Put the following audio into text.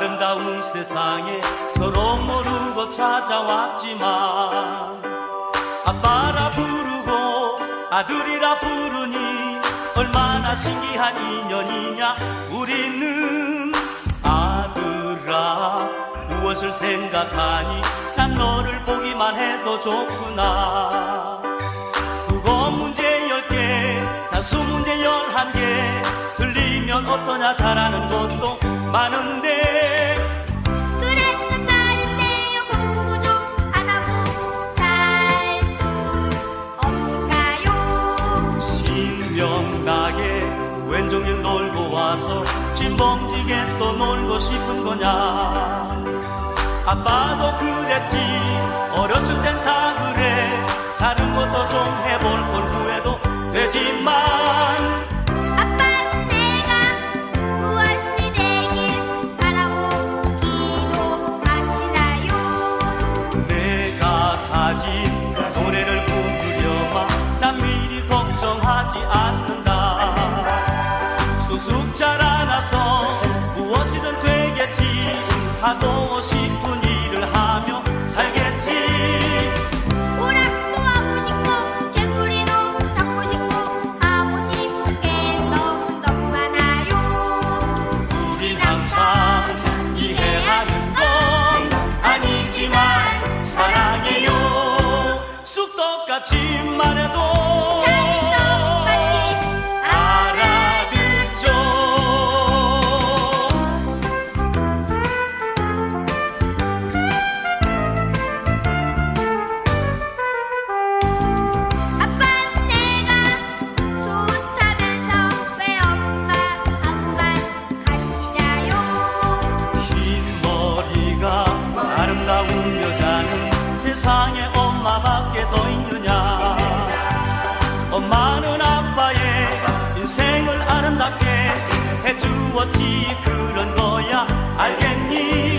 아름다운 세상에 서로 모르고 찾아왔지만 아빠라 부르고 아들이라 부르니 얼마나 신기한 인연이냐. 우리는 아들아 무엇을 생각하니 난 너를 보기만 해도 좋구나. 국어 문제 10개 산수 문제 11개 들리면 어떠냐. 잘하는 것도 많은데 그래서 말인데요 공부 좀 안 하고 살 수 없을까요? 신명나게 왼종일 놀고 와서 진봉지게 또 놀고 싶은 거냐. 아빠도 그랬지 어렸을 땐 다 그래. 다른 것도 좀 해볼 걸 후회도 되지만 아빠는 내가 무엇이 되길 바라고 기도하시나요? 내가 가진 노래를 부르려마 난 미리 걱정하지 않는다. 쑥쑥 자라나서 무엇이든 되겠지. 하고 싶은 일을 하며 살겠지. 오락도 하고 싶고 개구리도 잡고 싶고 하고 싶은 게 너무 많아요. 우린 항상 이해하는 건 아니지만 사랑해요. 쑥떡같이 말해도 아름다운 여자는 세상에 엄마밖에 더 있느냐. 엄마는 아빠의 인생을 아름답게 해주었지. 그런 거야 알겠니?